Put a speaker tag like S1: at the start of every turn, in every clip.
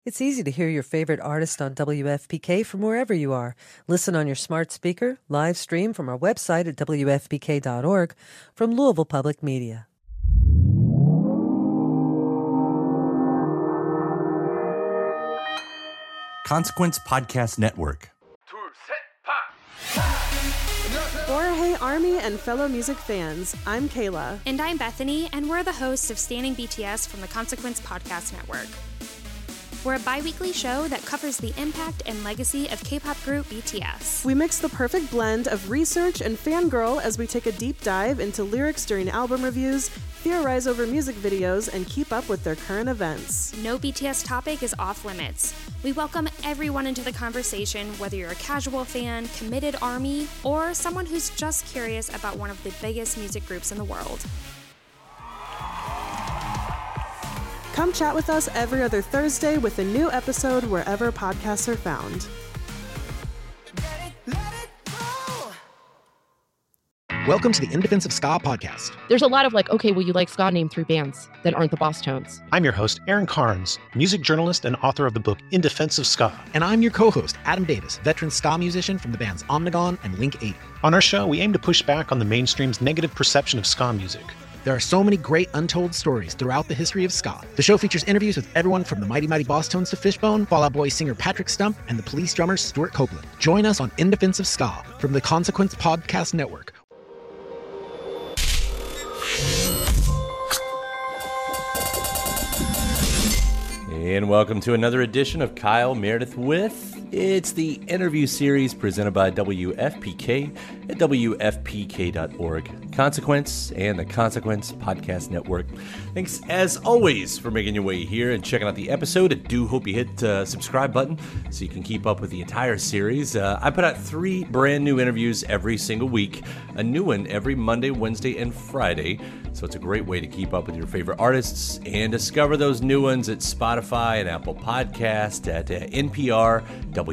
S1: It's easy to hear your favorite artist on WFPK from wherever you are. Listen on your smart speaker, live stream from our website at WFPK.org from Louisville Public Media.
S2: Consequence Podcast Network.
S3: Hey Army and fellow music fans, I'm Kayla.
S4: And I'm Bethany, and we're the hosts of Standing BTS from the Consequence Podcast Network. We're a bi-weekly show that covers the impact and legacy of K-pop group BTS.
S3: We mix the perfect blend of research and fangirl as we take a deep dive into lyrics during album reviews, theorize over music videos, and keep up with their current events.
S4: No BTS topic is off limits. We welcome everyone into the conversation, whether you're a casual fan, committed ARMY, or someone who's just curious about one of the biggest music groups in the world.
S3: Come chat with us every other Thursday with a new episode wherever podcasts are found.
S5: Welcome to the In Defense of Ska podcast.
S6: There's a lot of okay, well, you like ska, name 3 bands that aren't the Boss Tones.
S7: I'm your host, Aaron Carnes, music journalist and author of the book In Defense of Ska.
S5: And I'm your co-host, Adam Davis, veteran ska musician from the bands Omnigone and Link 80.
S7: On our show, we aim to push back on the mainstream's negative perception of ska music.
S5: There are so many great untold stories throughout the history of ska. The show features interviews with everyone from the Mighty Mighty Boss Tones to Fishbone, Fall Out Boy singer Patrick Stump, and the Police drummer Stuart Copeland. Join us on In Defense of Ska from the Consequence Podcast Network.
S2: And welcome to another edition of Kyle Meredith With. It's the interview series presented by WFPK at WFPK.org, Consequence, and the Consequence Podcast Network. Thanks, as always, for making your way here and checking out the episode. I do hope you hit the subscribe button so you can keep up with the entire series. I put out 3 brand new interviews every single week, a new one every Monday, Wednesday, and Friday. So it's a great way to keep up with your favorite artists and discover those new ones at Spotify and Apple Podcast, at NPR,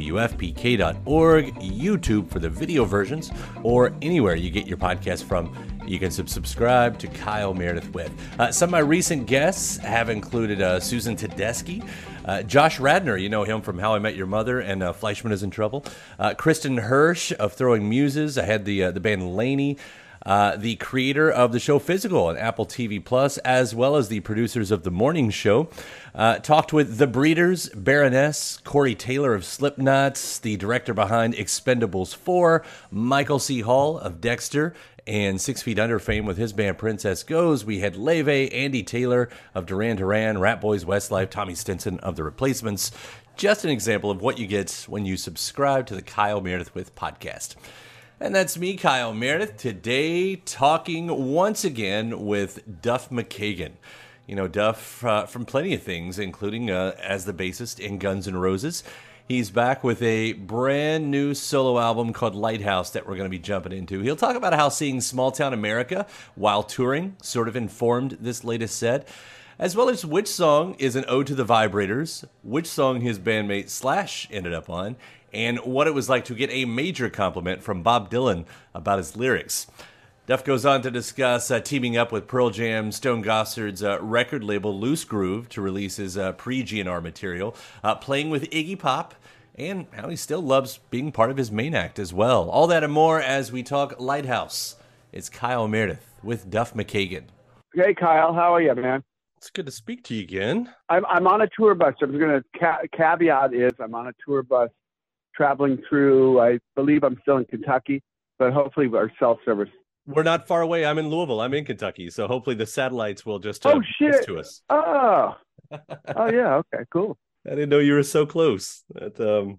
S2: WFPK.org, YouTube for the video versions, or anywhere you get your podcast from. You can subscribe to Kyle Meredith With. Some of my recent guests have included Susan Tedeschi, Josh Radnor, you know him from How I Met Your Mother and Fleischman is in Trouble, Kristen Hirsch of Throwing Muses. I had the band Laney, the creator of the show Physical on Apple TV Plus, as well as the producers of The Morning Show. Talked with The Breeders, Baroness, Corey Taylor of Slipknot, the director behind Expendables 4, Michael C. Hall of Dexter, and 6 Feet Under fame with his band Princess Goes. We had Leve, Andy Taylor of Duran Duran, Rat Boys, Westlife, Tommy Stinson of The Replacements. Just an example of what you get when you subscribe to the Kyle Meredith With podcast. And that's me, Kyle Meredith, today talking once again with Duff McKagan. You know Duff from plenty of things, including as the bassist in Guns N' Roses. He's back with a brand new solo album called Lighthouse that we're going to be jumping into. He'll talk about how seeing small town America while touring sort of informed this latest set, as well as which song is an ode to the Vibrators, which song his bandmate Slash ended up on, and what it was like to get a major compliment from Bob Dylan about his lyrics. Duff goes on to discuss teaming up with Pearl Jam, Stone Gossard's record label Loose Groove to release his pre-GNR material, playing with Iggy Pop, and how he still loves being part of his main act as well. All that and more as we talk Lighthouse. It's Kyle Meredith with Duff McKagan.
S8: Hey, Kyle. How are you, man?
S2: It's good to speak to you again.
S8: I'm on a tour bus. I'm going to caveat is I'm on a tour bus traveling through, I believe I'm still in Kentucky, but hopefully our cell service.
S2: We're not far away. I'm in Louisville. I'm in Kentucky. So hopefully the satellites will just
S8: oh, shit.
S2: To us.
S8: Oh, yeah. Okay, cool.
S2: I didn't know you were so close. I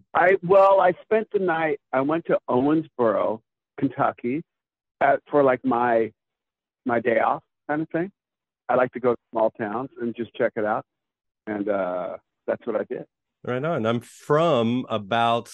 S8: spent the night. I went to Owensboro, Kentucky, for like my day off kind of thing. I like to go to small towns and just check it out, and that's what I did.
S2: Right on. I'm from about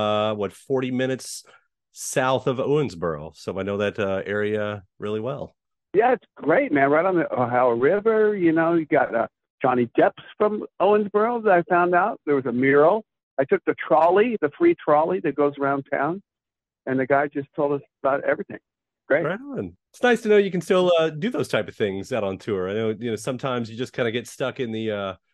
S2: 40 minutes south of Owensboro, so I know that area really well.
S8: Yeah, it's great, man. Right on the Ohio River. You know, you got Johnny Depp's from Owensboro that I found out. There was a mural. I took the trolley, the free trolley that goes around town, and the guy just told us about everything. Great.
S2: Right on. It's nice to know you can still do those type of things out on tour. I know, sometimes you just kind of get stuck in the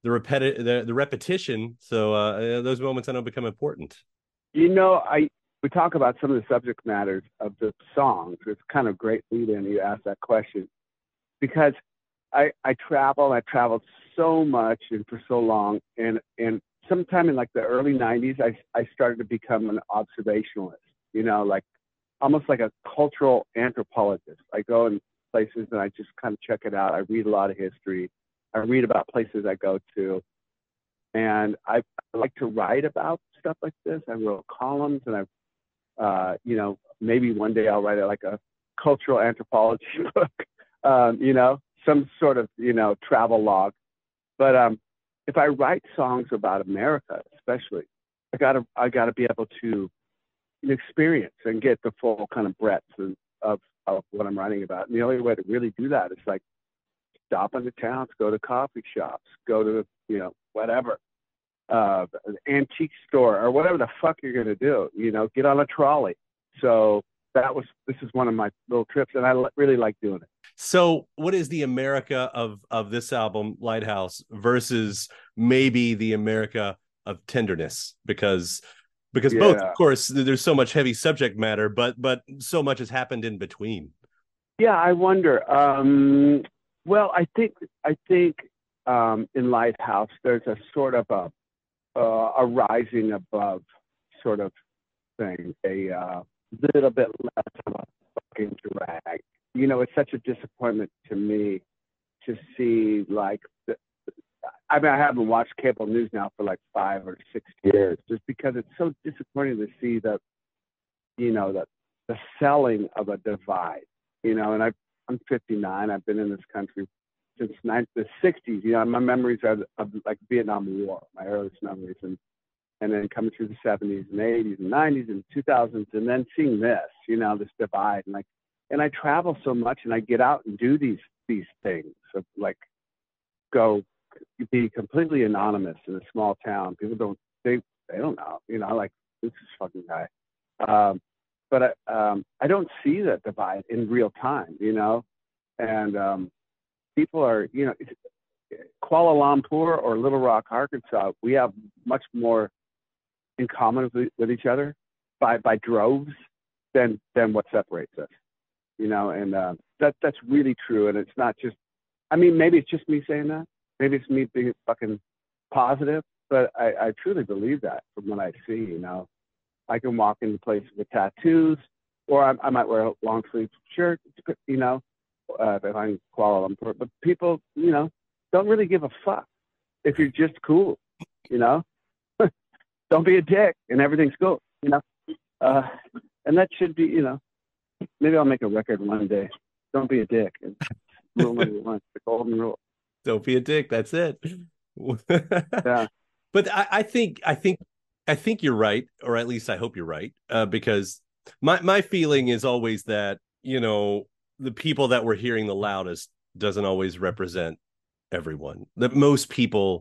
S2: the repetition. So those moments I know become important.
S8: You know, we talk about some of the subject matters of the songs. It's kind of great lead in you ask that question, because I traveled so much and for so long, and sometime in like the early 90s, I started to become an observationalist, you know, like almost like a cultural anthropologist. I go in places and I just kind of check it out. I read a lot of history. I read about places I go to. And I like to write about stuff like this. I wrote columns, and you know, maybe one day I'll write like a cultural anthropology book, you know, some sort of, you know, travel log. But if I write songs about America, especially, I gotta be able to experience and get the full kind of breadth of what I'm writing about. And the only way to really do that is like stop into towns, go to coffee shops, go to, you know, whatever, an antique store or whatever the fuck you're gonna do. You know, get on a trolley. So this is one of my little trips, and I really like doing it.
S2: So what is the America of this album, Lighthouse, versus maybe the America of tenderness? Because both, of course, there's so much heavy subject matter, but so much has happened in between.
S8: Yeah, I wonder. Well, I think in Lighthouse there's a sort of a rising above sort of thing, a little bit less of a fucking drag. You know, it's such a disappointment to me to see, like, I mean, I haven't watched cable news now for like 5 or 6 years, just because it's so disappointing to see the selling of a divide. You know, and I'm 59. I've been in this country since the 60s. You know, my memories are of like Vietnam War, my earliest memories, and then coming through the 70s and 80s and 90s and 2000s, and then seeing this, you know, this divide, and I travel so much, and I get out and do these things of like go be completely anonymous in a small town. People they don't know, you know, like this fucking guy. But I don't see that divide in real time, you know, and people are, you know, Kuala Lumpur or Little Rock, Arkansas, we have much more in common with each other by droves than what separates us, you know, and that's really true. And it's not just, I mean, maybe it's just me saying that. Maybe it's me being fucking positive, but I truly believe that from what I see, you know. I can walk into places with tattoos, or I might wear a long sleeve shirt, you know, if I'm in Kuala Lumpur. But people, you know, don't really give a fuck if you're just cool, you know. Don't be a dick, and everything's cool, you know. And that should be, you know, maybe I'll make a record one day. Don't be a dick. Rule number one, the golden rule.
S2: Don't be a dick. That's it.
S8: Yeah.
S2: But I think you're right, or at least I hope you're right, because my feeling is always that, you know, the people that we're hearing the loudest doesn't always represent everyone. That most people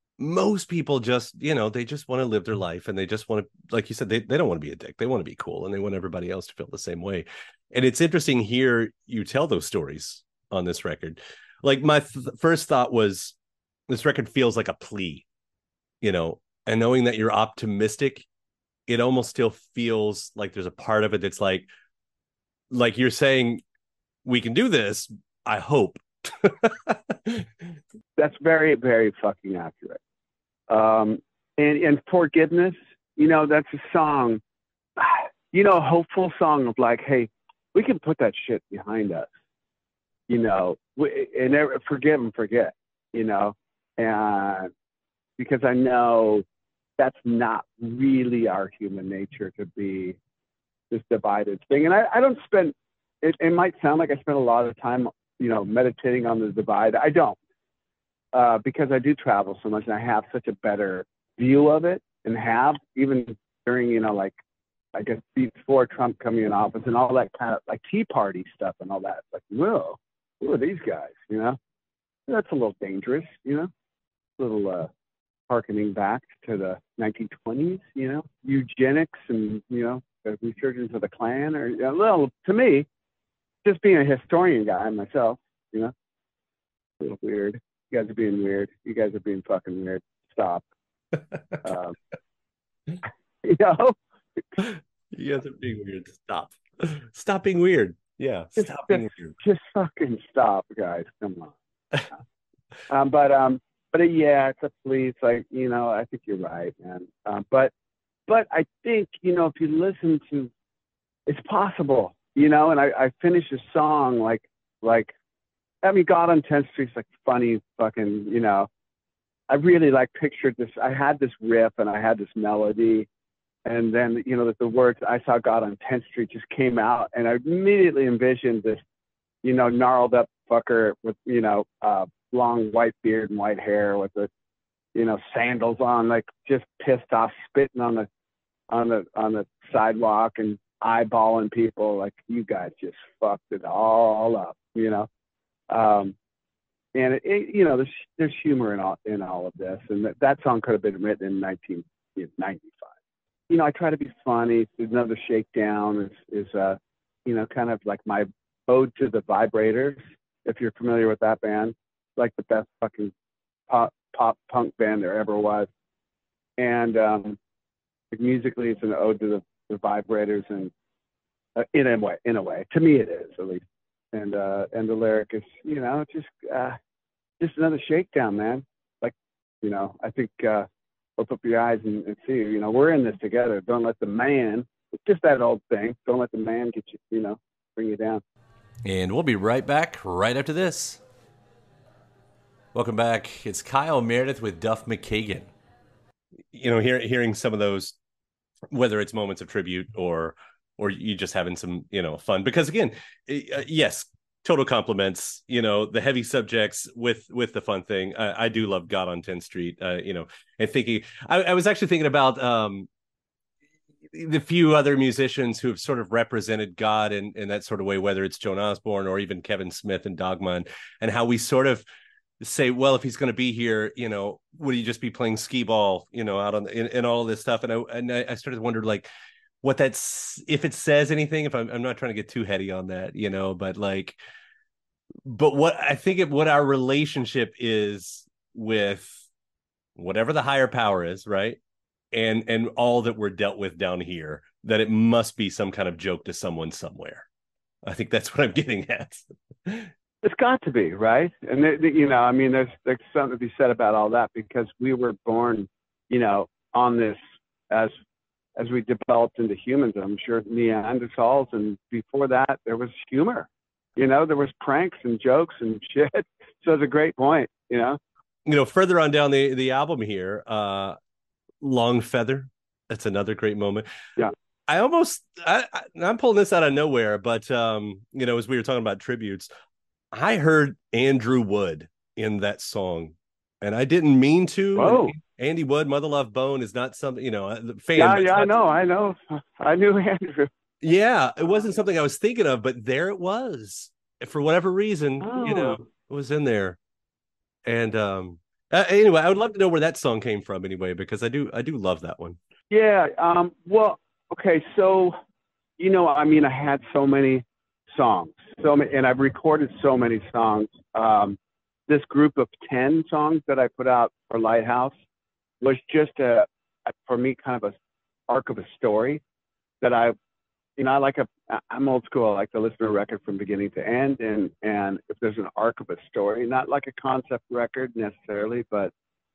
S2: just, you know, they just want to live their life, and they just want to, like you said, they don't want to be a dick. They want to be cool, and they want everybody else to feel the same way. And it's interesting here you tell those stories on this record. Like my first thought was, this record feels like a plea, you know. And knowing that you're optimistic, it almost still feels like there's a part of it that's like you're saying, we can do this, I hope.
S8: That's very, very fucking accurate. And Forgiveness, you know, that's a song, you know, a hopeful song of like, hey, we can put that shit behind us, you know, and forgive and forget, you know, and because I know that's not really our human nature to be this divided thing. And I don't spend, it might sound like I spend a lot of time, you know, meditating on the divide. I don't, because I do travel so much, and I have such a better view of it, and have even during, you know, like, I guess before Trump coming in office and all that kind of like Tea Party stuff and all that. Like, whoa, who are these guys, you know? That's a little dangerous, you know, a little, harkening back to the 1920s, you know, eugenics and, you know, the resurgence of the Klan, or, you know, well, to me, just being a historian guy myself, you know, a little weird. You guys are being weird. You guys are being fucking weird. Stop. You know?
S2: You guys are being weird. Stop. Stop being weird. Yeah. Stop being weird.
S8: Just fucking stop, guys. Come on. But yeah, it's a plea. It's like, you know, I think you're right, man. But I think, you know, if you listen to, it's possible, you know, and I finished a song like, I mean, God on 10th Street's like funny fucking, you know, I really like pictured this. I had this riff and I had this melody, and then, you know, that the words I saw God on 10th Street just came out, and I immediately envisioned this, you know, gnarled up fucker with, you know, long white beard and white hair with the, you know, sandals on, like just pissed off, spitting on the sidewalk and eyeballing people, like, you guys just fucked it all up, you know. And you know, there's humor in all of this, and that song could have been written in 1995. You know, I try to be funny. Another Shakedown is you know, kind of like my ode to the Vibrators, if you're familiar with that band, like the best fucking pop punk band there ever was. And musically, it's an ode to the Vibrators, and in a way, to me it is, at least. And the lyric is, you know, just another shakedown, man. Like, you know, I think open up your eyes and see, you know, we're in this together. Don't let the man, it's just that old thing. Don't let the man get you, you know, bring you down.
S2: And we'll be right back right after this. Welcome back. It's Kyle Meredith with Duff McKagan. You know, hearing some of those, whether it's moments of tribute or you just having some, you know, fun, because again, yes, total compliments, you know, the heavy subjects with the fun thing. I do love God on 10th Street, you know, and thinking, I was actually thinking about the few other musicians who have sort of represented God in that sort of way, whether it's Joan Osborne or even Kevin Smith and Dogma, and how we sort of say, well, if he's going to be here, you know, would he just be playing skee ball, you know, out on in all of this stuff? And I started to wonder, like, what that's, if it says anything, if I'm not trying to get too heady on that, you know, but what I think what our relationship is with whatever the higher power is, right? And all that we're dealt with down here, that it must be some kind of joke to someone somewhere. I think that's what I'm getting at.
S8: It's got to be, right? And you know, I mean, there's something to be said about all that, because we were born, you know, on this as we developed into humans. I'm sure Neanderthals, and before that there was humor, you know, there was pranks and jokes and shit. So it's a great point, you know.
S2: You know, further on down the album here, Long Feather, that's another great moment.
S8: Yeah.
S2: I'm pulling this out of nowhere, but you know, as we were talking about tributes, I heard Andrew Wood in that song, and I didn't mean to.
S8: Whoa.
S2: Andy Wood, Mother Love Bone is not something, you know, fan.
S8: Yeah, I know. I knew Andrew.
S2: Yeah, it wasn't something I was thinking of, but there it was. For whatever reason, you know, it was in there. And anyway, I would love to know where that song came from anyway, because I do love that one.
S8: Yeah. Well, okay. So, you know, I mean, I had so many songs, and I've recorded so many songs. This group of 10 songs that I put out for Lighthouse was just for me, kind of a arc of a story that I'm old school. I like to listen to a record from beginning to end, and if there's an arc of a story, not like a concept record necessarily, but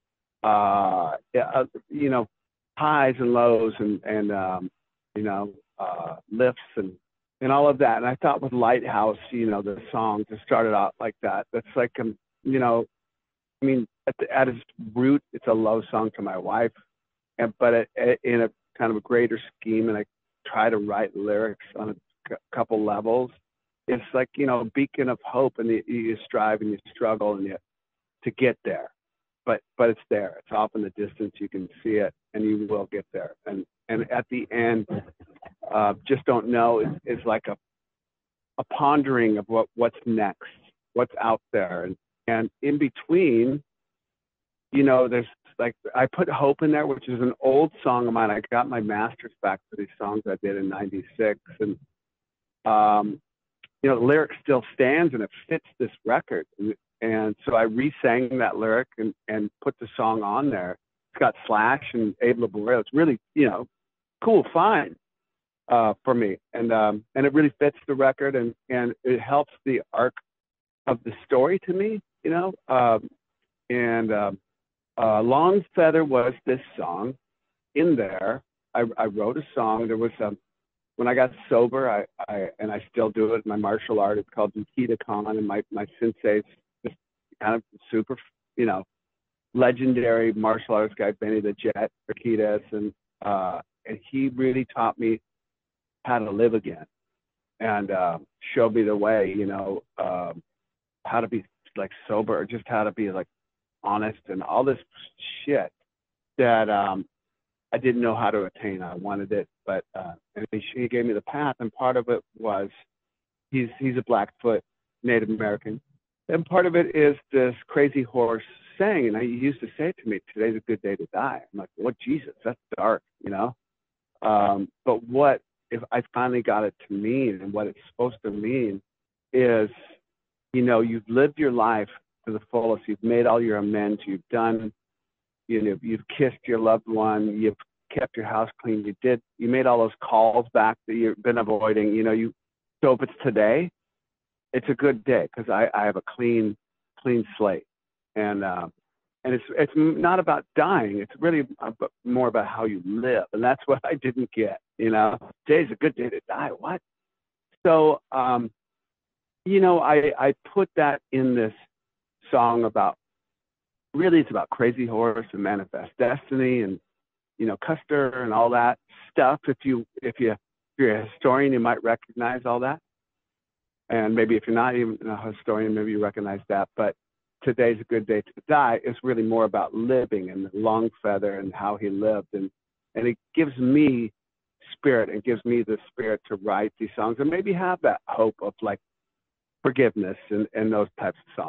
S8: you know, highs and lows and you know, lifts and all of that. And I thought with Lighthouse, you know, the song just started out like that. That's like, you know, I mean, at its root, it's a love song to my wife, but in a kind of a greater scheme, and I try to write lyrics on a couple levels. It's like, you know, a beacon of hope, and you strive and you struggle and to get there, but it's there. It's off in the distance. You can see it, and you will get there. And at the end, just don't know is like a pondering of what's next, what's out there, and in between, you know, there's like, I put Hope in there, which is an old song of mine. I got my master's back for these songs I did in '96, and you know, the lyric still stands and it fits this record, And so I re-sang that lyric and put the song on there. It's got Slash and Abe Laboriel. It's really, cool, fine for me. And it really fits the record, and it helps the arc of the story to me, Long Feather was this song in there. I wrote a song. There was when I got sober, I still do it. My martial art, it's called Nikita Khan, and my sensei's just kind of super, legendary martial arts guy, Benny the Jet Urquidez, and he really taught me how to live again, and showed me the way, how to be like sober, or just how to be like honest, and all this shit that I didn't know how to attain. I wanted it, but and he gave me the path, and part of it was he's a Blackfoot Native American, and part of it is this Crazy Horse saying, and he used to say to me, "Today's a good day to die." I'm like, "What, Jesus? That's dark, But what if I finally got it to mean, and what it's supposed to mean is, you've lived your life to the fullest. You've made all your amends. You've done. You've kissed your loved one, you've kept your house clean, you made all those calls back that you've been avoiding, so if it's today, it's a good day, because I have a clean slate. And it's not about dying, it's really more about how you live. And that's what I didn't get, today's a good day to die, what? So, I put that in this song about, really, it's about Crazy Horse and Manifest Destiny and, Custer and all that stuff. If you're a historian, you might recognize all that. And maybe if you're not even a historian, maybe you recognize that. But today's a good day to die is really more about living, and Long Feather and how he lived. And it gives me spirit, and gives me the spirit to write these songs, and maybe have that hope of like forgiveness and those types of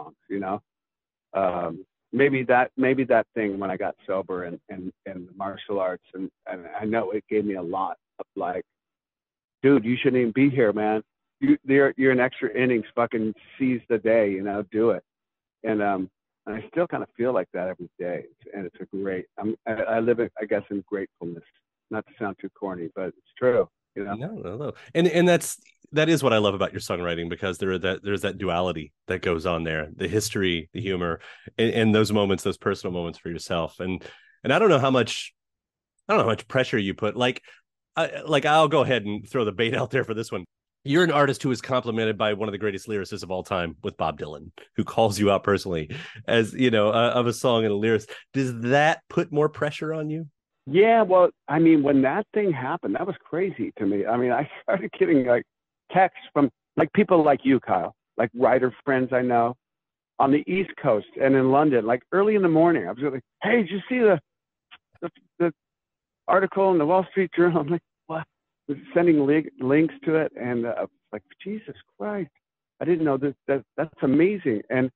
S8: songs, Maybe that thing when I got sober and the martial arts, and I know it gave me a lot of like, dude, you shouldn't even be here, man. You're an extra innings, fucking seize the day, do it. And I still kind of feel like that every day, and it's a great. I live, I guess, in gratefulness. Not to sound too corny, but it's true.
S2: No. And that is what I love about your songwriting, because there's that duality that goes on there, the history, the humor, and those moments, those personal moments for yourself. And I don't know how much pressure you put. I'll go ahead and throw the bait out there for this one. You're an artist who is complimented by one of the greatest lyricists of all time, with Bob Dylan, who calls you out personally as, of a song and a lyricist. Does that put more pressure on you?
S8: Yeah, well, when that thing happened, that was crazy to me. I started getting like texts from like people like you, Kyle, like writer friends I know on the East Coast and in London, like early in the morning. I was like, "Hey, did you see the article in the Wall Street Journal?" I'm like, "What?" I was sending links to it, and I was like, "Jesus Christ, I didn't know this. That's amazing." And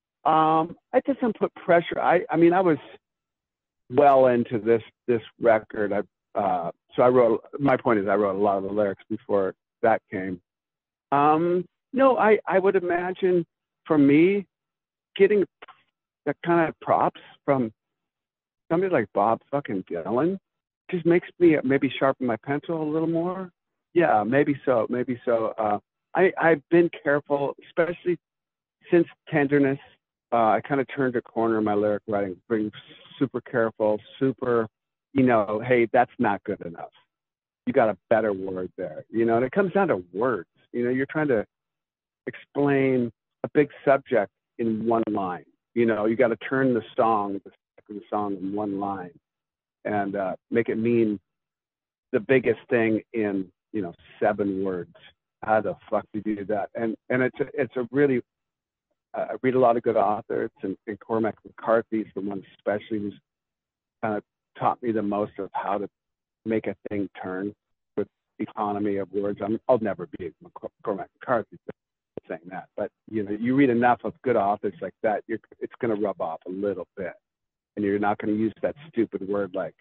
S8: I doesn't put pressure. I was well into this record. So I wrote. My point is, I wrote a lot of the lyrics before that came. No, I would imagine for me, getting that kind of props from somebody like Bob fucking Dylan just makes me maybe sharpen my pencil a little more. Yeah, maybe so. I've been careful, especially since Tenderness. I kind of turned a corner in my lyric writing, being super careful, super, hey, that's not good enough. You got a better word there, and it comes down to words. You're trying to explain a big subject in one line. You got to turn the song in one line and make it mean the biggest thing in, 7 words. How the fuck do you do that? And it's a really, I read a lot of good authors, and Cormac McCarthy's the one especially who's kind of taught me the most of how to make a thing turn with economy of words. I'll never be Cormac McCarthy saying that, but you read enough of good authors like that, it's going to rub off a little bit, and you're not going to use that stupid word like,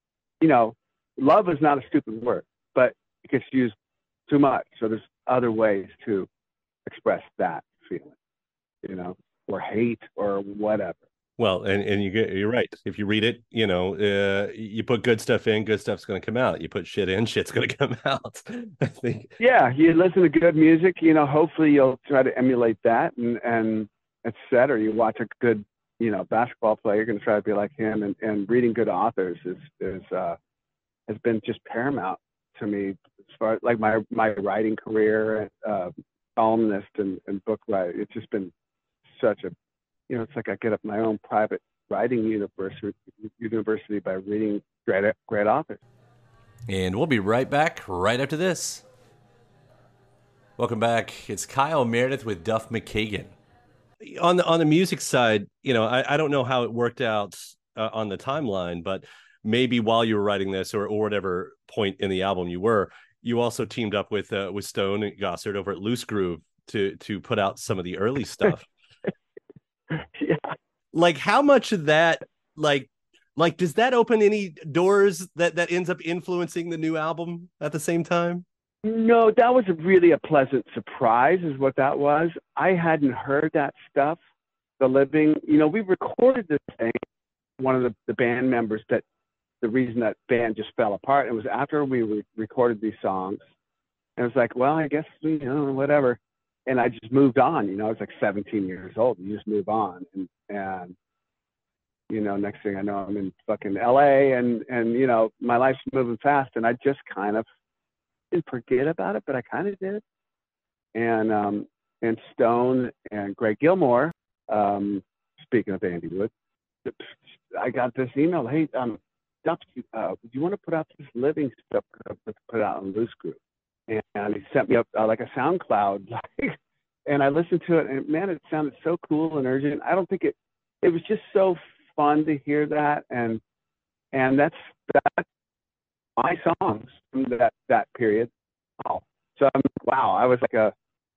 S8: love is not a stupid word, but it gets used too much. So there's other ways to express that feeling, or hate or whatever.
S2: Well, and you're right. If you read it, you put good stuff in, good stuff's going to come out. You put shit in, shit's going to come out. I think.
S8: Yeah, you listen to good music. Hopefully you'll try to emulate that, and et cetera. You watch a good, basketball player. You're going to try to be like him. And reading good authors has been just paramount to me as far as like my writing career, columnist and book writer. It's just been such a it's like I get up my own private writing university by reading great authors.
S2: And we'll be right back right after this. Welcome back. It's Kyle Meredith with Duff McKagan. On the music side, I don't know how it worked out on the timeline, but maybe while you were writing this or whatever point in the album you also teamed up with Stone Gossard over at Loose Groove to put out some of the early stuff.
S8: Yeah.
S2: Like how much of that, like does that open any doors that ends up influencing the new album at the same time?
S8: No, that was really a pleasant surprise is what that was. I hadn't heard that stuff. The Living, we recorded this thing. One of the band members that the reason that band just fell apart, it was after we recorded these songs. And it was like, well, I guess, whatever. And I just moved on, I was like 17 years old. You just move on. And next thing I know, I'm in fucking LA and my life's moving fast. And I just kind of didn't forget about it, but I kind of did. And Stone and Greg Gilmore, speaking of Andy Wood, I got this email. Hey, Duff, do you want to put out this Living stuff? Put out on Loose Groove. And he sent me up like a SoundCloud, and I listened to it, and man, it sounded so cool and urgent. I don't think it was just so fun to hear that, and that's my songs from that period. Wow. So I was like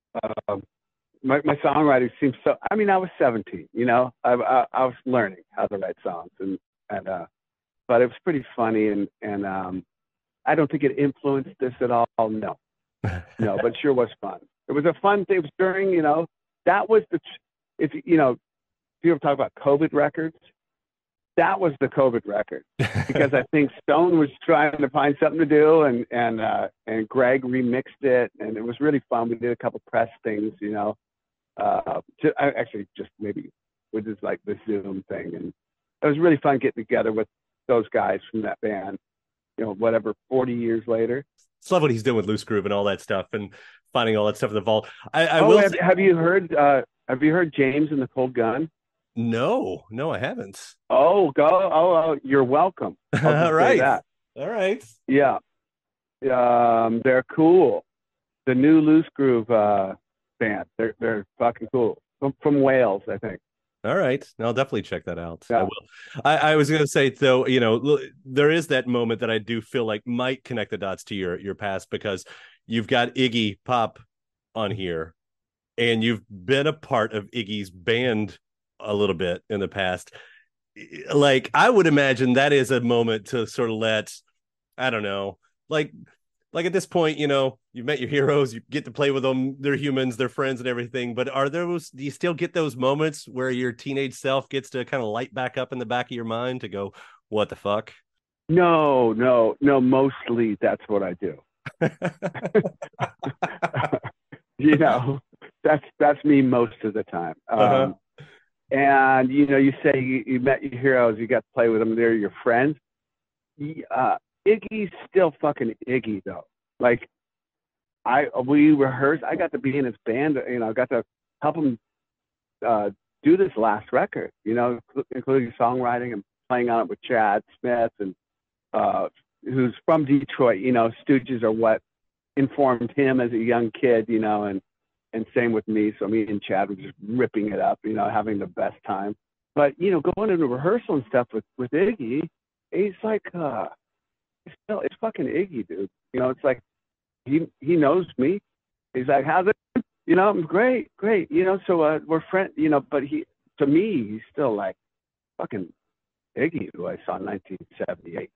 S8: my songwriting seems so. I mean, I was 17, I was learning how to write songs, and but it was pretty funny, and I don't think it influenced this at all. No, but it sure was fun. It was a fun thing. It was during, that was if you ever talk about COVID records, that was the COVID record because I think Stone was trying to find something to do, and Greg remixed it, and it was really fun. We did a couple press things, actually just maybe with this like the Zoom thing, and it was really fun getting together with those guys from that band. 40 years later.
S2: It's love what he's doing with Loose Groove and all that stuff, and finding all that stuff in the vault.
S8: Have you heard James and the Cold Gun?
S2: No, I haven't.
S8: Oh, you're welcome.
S2: All right. All right.
S8: Yeah. They're cool. The new Loose Groove band. They're fucking cool. From Wales, I think.
S2: All right. I'll definitely check that out.
S8: Yeah.
S2: I will. I was going to say, though, there is that moment that I do feel like might connect the dots to your past, because you've got Iggy Pop on here, and you've been a part of Iggy's band a little bit in the past. Like, I would imagine that is a moment to sort of I don't know, like at this point, you've met your heroes, you get to play with them, they're humans, they're friends and everything, but do you still get those moments where your teenage self gets to kind of light back up in the back of your mind to go, what the fuck?
S8: No, mostly that's what I do. That's me most of the time. And you say you met your heroes, you got to play with them, they're your friends. Iggy's still fucking Iggy though. Like we rehearsed. I got to be in his band. I got to help him do this last record. Including songwriting and playing on it with Chad Smith, and who's from Detroit. Stooges are what informed him as a young kid. And same with me. So me and Chad were just ripping it up. Having the best time. But going into rehearsal and stuff with Iggy, he's like. It's fucking Iggy, dude. It's like he knows me. He's like, how's it? I'm great. So we're friends. But to me, he's still like fucking Iggy, who I saw in 1978.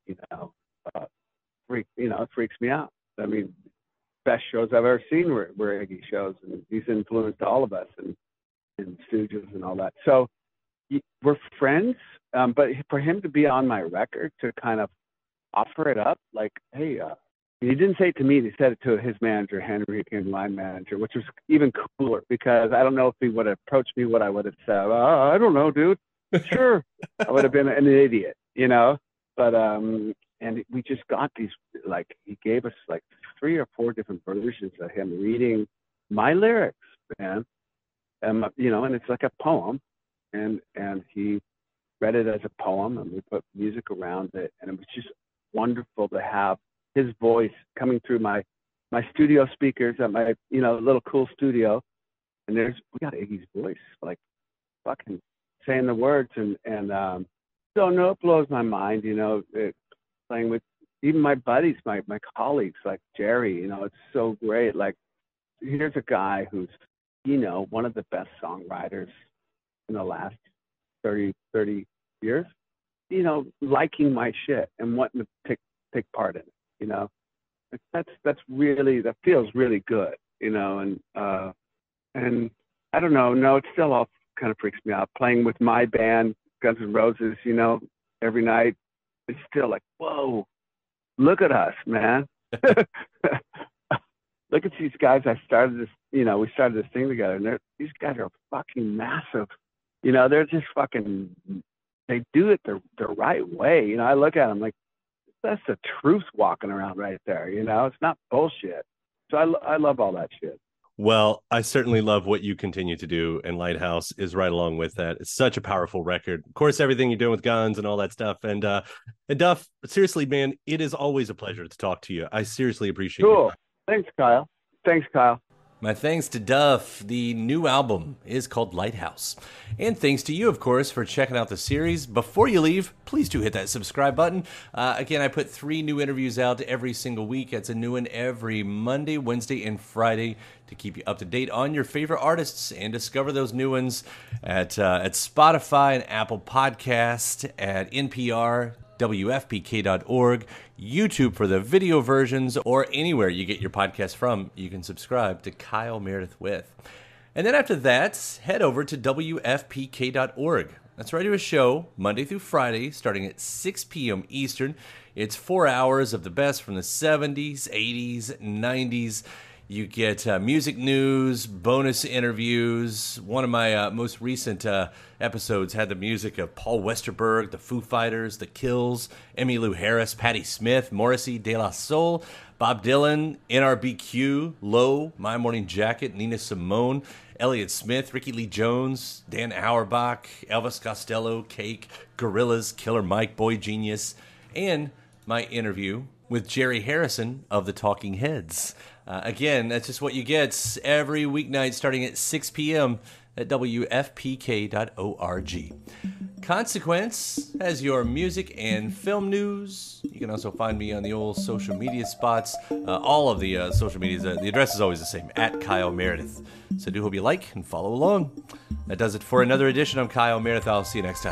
S8: It freaks me out. I mean, best shows I've ever seen were Iggy shows, and he's influenced all of us. And and Stooges and all that. So we're friends, but for him to be on my record, to kind of offer it up, like, hey, he didn't say it to me, he said it to his manager, Henry King, line manager, which was even cooler, because I don't know if he would have approached me, what I would have said. I don't know, dude. Sure. I would have been an idiot, you know? But, and we just got these, like, he gave us like 3 or 4 different versions of him reading my lyrics, man. You know, and it's like a poem, and he read it as a poem, and we put music around it, and it was just wonderful to have his voice coming through my studio speakers at my, you know, little cool studio, and we got Iggy's voice, like, fucking saying the words, and so no, it blows my mind, you know, playing with even my buddies, my colleagues, like Jerry, you know, it's so great. Like, here's a guy who's, you know, one of the best songwriters in the last 30 years, you know, liking my shit and wanting to take part in it, you know. That's really, that feels really good, you know. And I don't know, no, it still all kind of freaks me out. Playing with my band, Guns N' Roses, you know, every night, it's still like, whoa, look at us, man. Look at these guys. We started this thing together, and these guys are fucking massive. You know, they're just fucking, they do it the right way. You know, I look at them like, that's the truth walking around right there. You know, it's not bullshit. So I love all that shit.
S2: Well, I certainly love what you continue to do, and Lighthouse is right along with that. It's such a powerful record. Of course, everything you're doing with Guns and all that stuff. And Duff, seriously, man, it is always a pleasure to talk to you. I seriously appreciate it.
S8: Cool. Thanks, Kyle.
S2: My thanks to Duff. The new album is called Lighthouse. And thanks to you, of course, for checking out the series. Before you leave, please do hit that subscribe button. Again, I put 3 new interviews out every single week. It's a new one every Monday, Wednesday, and Friday to keep you up to date on your favorite artists and discover those new ones at Spotify and Apple Podcast, at NPR, WFPK.org, YouTube for the video versions, or anywhere you get your podcast from. You can subscribe to Kyle Meredith With. And then after that, head over to WFPK.org. That's where I do a show Monday through Friday starting at 6 p.m. Eastern. It's 4 hours of the best from the 70s, 80s, 90s. You get music news, bonus interviews. One of my most recent episodes had the music of Paul Westerberg, the Foo Fighters, the Kills, Emmylou Harris, Patti Smith, Morrissey, De La Soul, Bob Dylan, NRBQ, Low, My Morning Jacket, Nina Simone, Elliott Smith, Ricky Lee Jones, Dan Auerbach, Elvis Costello, Cake, Gorillaz, Killer Mike, Boy Genius, and my interview with Jerry Harrison of the Talking Heads. Again, that's just what you get every weeknight starting at 6 p.m. at WFPK.org. Consequence has your music and film news. You can also find me on the old social media spots. All of the social medias, the address is always the same, at Kyle Meredith. So do hope you like and follow along. That does it for another edition. I'm Kyle Meredith. I'll see you next time.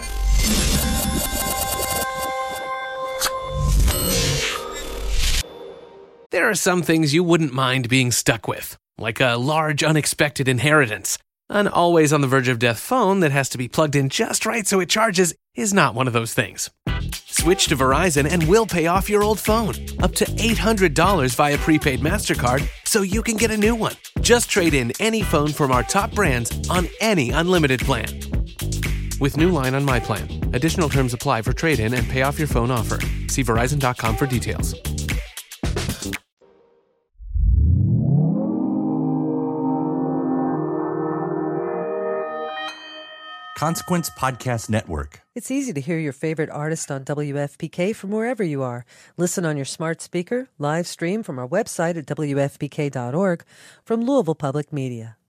S9: There are some things you wouldn't mind being stuck with, like a large unexpected inheritance. An always on the verge of death phone that has to be plugged in just right so it charges is not one of those things. Switch to Verizon and we'll pay off your old phone, up to $800 via prepaid MasterCard, so you can get a new one. Just trade in any phone from our top brands on any unlimited plan. With new line on My Plan. Additional terms apply for trade-in and pay off your phone offer. See Verizon.com for details.
S2: Consequence Podcast Network.
S1: It's easy to hear your favorite artist on WFPK from wherever you are. Listen on your smart speaker, live stream from our website at WFPK.org, from Louisville Public Media.